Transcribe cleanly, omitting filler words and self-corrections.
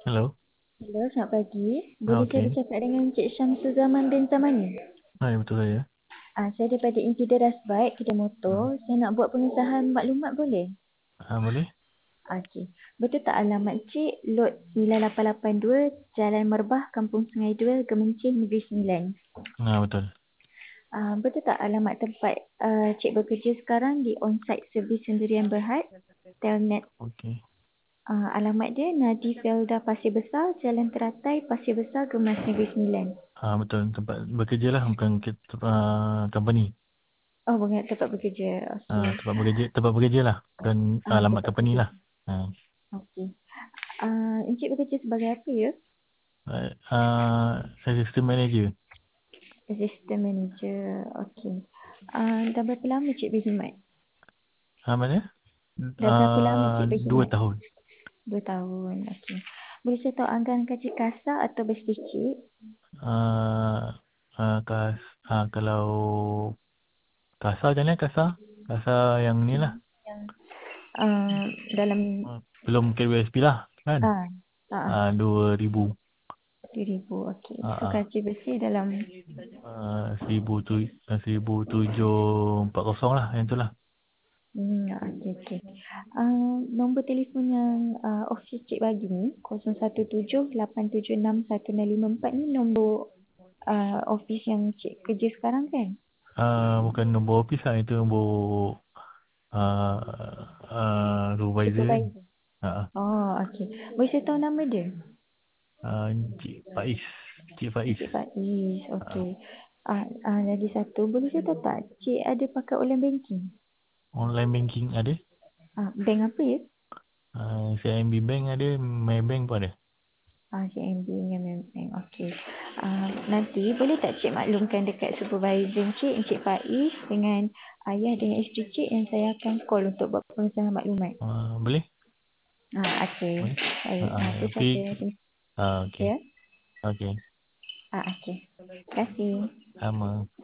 Hello. Hello, selamat pagi. Ah, Boleh saya okey. bercakap dengan Encik Syamsul Zaman bin Zamani? Hai, betul saya. Saya daripada Infideras Bike, kedai motor. Ah, Saya nak buat pengesahan maklumat boleh? boleh? Okey. Betul tak alamat Cik? Lot 9882, Jalan Merbah, Kampung Sungai Dua, Gemencih, Negeri Sembilan. Betul. Betul tak alamat tempat Cik bekerja sekarang di on-site servis Sendirian Berhad, Telnet. Okey. Alamat dia Nadi Felda Pasir Besar, Jalan Teratai, Pasir Besar, Gemas, Negeri Sembilan. Betul. Tempat bekerja lah, bukan company. Oh, banyak tempat bekerja. Okey. Tempat bekerja lah, bukan alamat Tempat company bekerja. lah. Ah, Okey. Encik bekerja sebagai apa ya? saya system manager. Assistant manager. Okey. Dah berapa lama cik berkhidmat? Mana? Dah berapa lama cik 2 berkhidmat? tahun. 2 tahun. Okey. Boleh saya tahu anggaran gaji kasar atau basic cik? Ah, kas, kalau kasar macam mana kasar? Kasar yang ni lah. Yang dalam Belum KWSP lah, kan? ah ah ah, 2,000. 2,000. Okey. So Ah, gaji bersih dalam 1,740 lah, yang tu lah. okey okey. Nombor telefon yang office cik bagi ni 0178761654 ni nombor office yang cik kerja sekarang kan? Bukan nombor office lah, itu nombor uh, supervisor kan. Supervisor. Uh, Oh, okey. Boleh saya tahu nama dia? Cik Faiz. Cik Faiz. Cik Faiz. Uh, Okey. Lagi satu. Boleh saya tahu tak? Cik ada pakai online banking? Online banking ada. Bank apa ya? CIMB Bank ada. Maybank pun ada. CIMB dengan bank. Okey. Nanti boleh tak cik maklumkan dekat supervisor cik, Encik Faiz dengan ayah dengan isteri cik yang saya akan call untuk buat pengesahan maklumat. Boleh? Okey. Boleh? Baik. Nanti Tapi saya okay. ya. Okay. Okey. Terima kasih. Sama.